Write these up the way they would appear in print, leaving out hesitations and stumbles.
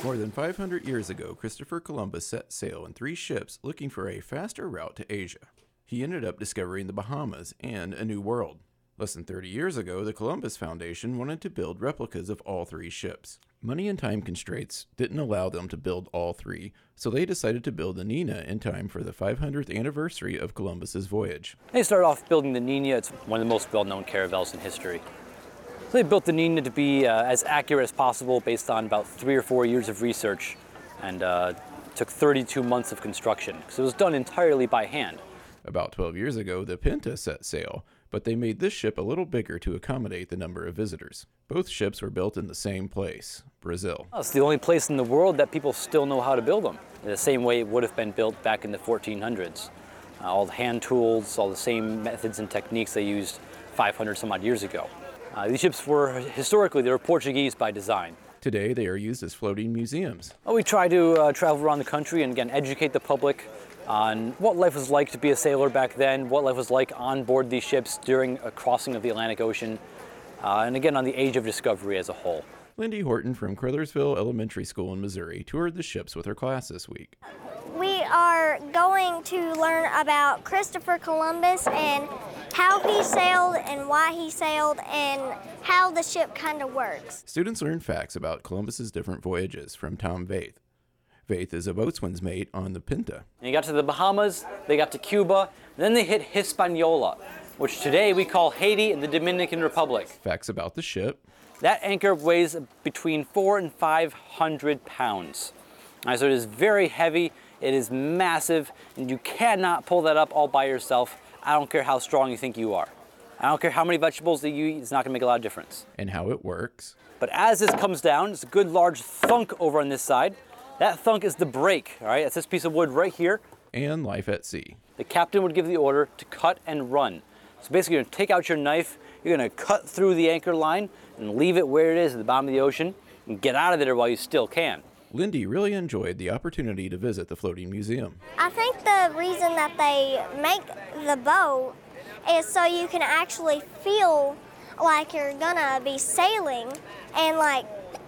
More than 500 years ago, Christopher Columbus set sail in 3 ships looking for a faster route to Asia. He ended up discovering the Bahamas and a new world. Less than 30 years ago, the Columbus Foundation wanted to build replicas of all 3 ships. Money and time constraints didn't allow them to build all 3, so they decided to build the Nina in time for the 500th anniversary of Columbus's voyage. They started off building the Nina. It's one of the most well-known caravels in history. So they built the Nina to be as accurate as possible based on about 3 or 4 years of research, and took 32 months of construction because it was done entirely by hand. About 12 years ago, the Pinta set sail, but they made this ship a little bigger to accommodate the number of visitors. Both ships were built in the same place, Brazil. It's the only place in the world that people still know how to build them, the same way it would have been built back in the 1400s. All the hand tools, all the same methods and techniques they used 500 some odd years ago. These ships were, historically, they were Portuguese by design. Today, they are used as floating museums. We try to travel around the country and, again, educate the public on what life was like to be a sailor back then, what life was like on board these ships during a crossing of the Atlantic Ocean, and again, on the age of discovery as a whole. Lindy Horton from Crothersville Elementary School in Missouri toured the ships with her class this week. We are going to learn about Christopher Columbus and how he sailed and why he sailed and how the ship kind of works. Students learn facts about Columbus's different voyages from Tom Vaith. Vaith is a boatswain's mate on the Pinta. And they got to the Bahamas, they got to Cuba, and then they hit Hispaniola, which today we call Haiti and the Dominican Republic. Facts about the ship. That anchor weighs between 400 and 500 pounds. So it is very heavy, it is massive, and you cannot pull that up all by yourself. I don't care how strong you think you are. I don't care how many vegetables that you eat, it's not gonna make a lot of difference. And how it works. But as this comes down, it's a good large thunk over on this side. That thunk is the brake, all right? It's this piece of wood right here. And life at sea. The captain would give the order to cut and run. So basically you're gonna take out your knife, you're gonna cut through the anchor line and leave it where it is at the bottom of the ocean and get out of there while you still can. Lindy really enjoyed the opportunity to visit the floating museum. I think the reason that they make the boat is so you can actually feel like you're gonna be sailing, and like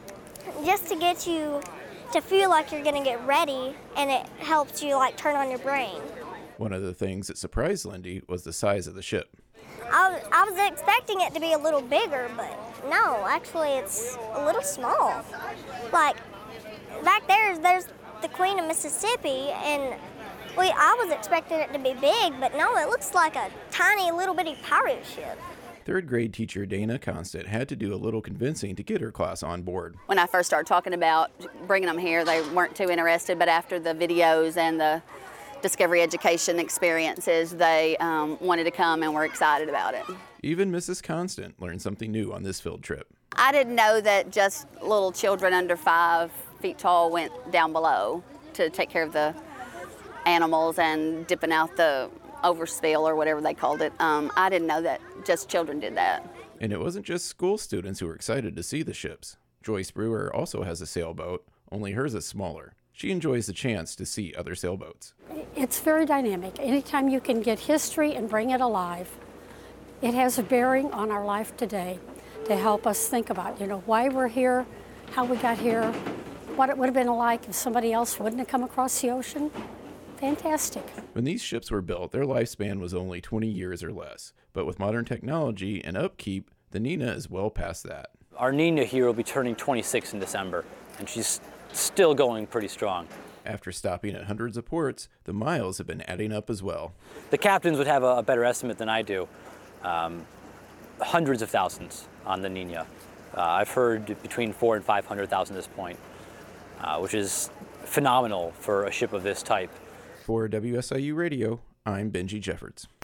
just to get you to feel like you're gonna get ready, and it helps you like turn on your brain. One of the things that surprised Lindy was the size of the ship. I was expecting it to be a little bigger, but no, actually it's a little small. Like back there's the Queen of Mississippi, and I was expecting it to be big, but no, it looks like a tiny little bitty pirate ship. 3rd grade teacher Dana Constant had to do a little convincing to get her class on board. When I first started talking about bringing them here, they weren't too interested, but after the videos and the Discovery Education experiences, they wanted to come and were excited about it. Even Mrs. Constant learned something new on this field trip. I didn't know that just little children under 5 feet tall went down below to take care of the animals and dipping out the overspill or whatever they called it. I didn't know that just children did that. And it wasn't just school students who were excited to see the ships. Joyce Brewer also has a sailboat, only hers is smaller. She enjoys the chance to see other sailboats. It's very dynamic. Anytime you can get history and bring it alive, it has a bearing on our life today to help us think about, why we're here, how we got here, what it would have been like if somebody else wouldn't have come across the ocean. Fantastic. When these ships were built, their lifespan was only 20 years or less. But with modern technology and upkeep, the Nina is well past that. Our Nina here will be turning 26 in December, and she's still going pretty strong. After stopping at hundreds of ports, the miles have been adding up as well. The captains would have a better estimate than I do. Hundreds of thousands on the Nina. I've heard between 400,000 and 500,000 at this point, which is phenomenal for a ship of this type. For WSIU Radio, I'm Benji Jeffords.